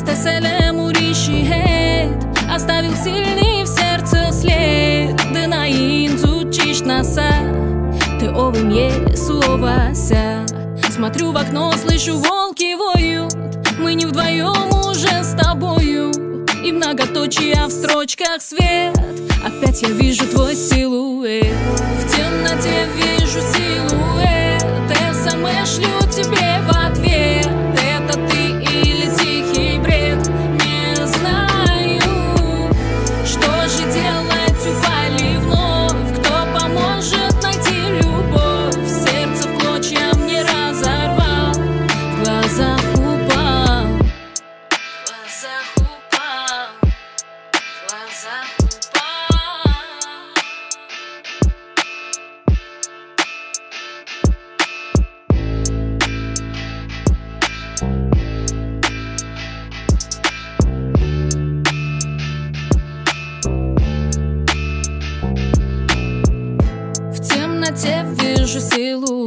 селем уришихет, оставил сильный в сердце след. Дынаин зучишь носа, ты овым есувася. Смотрю в окно, слышу, волки воют. Мы не вдвоем уже с тобою, и многоточия в строчках свет. Опять я вижу твой силуэт, в темноте вижу силуэт. СМС шлю тебе в ответ. Это ты или тихий бред? Не знаю, что же делать, упали вновь. Кто поможет найти любовь? Сердце в клочья мне разорвал, в глазах упал, в глазах упал, в глазах упал. В темноте вижу силуэт.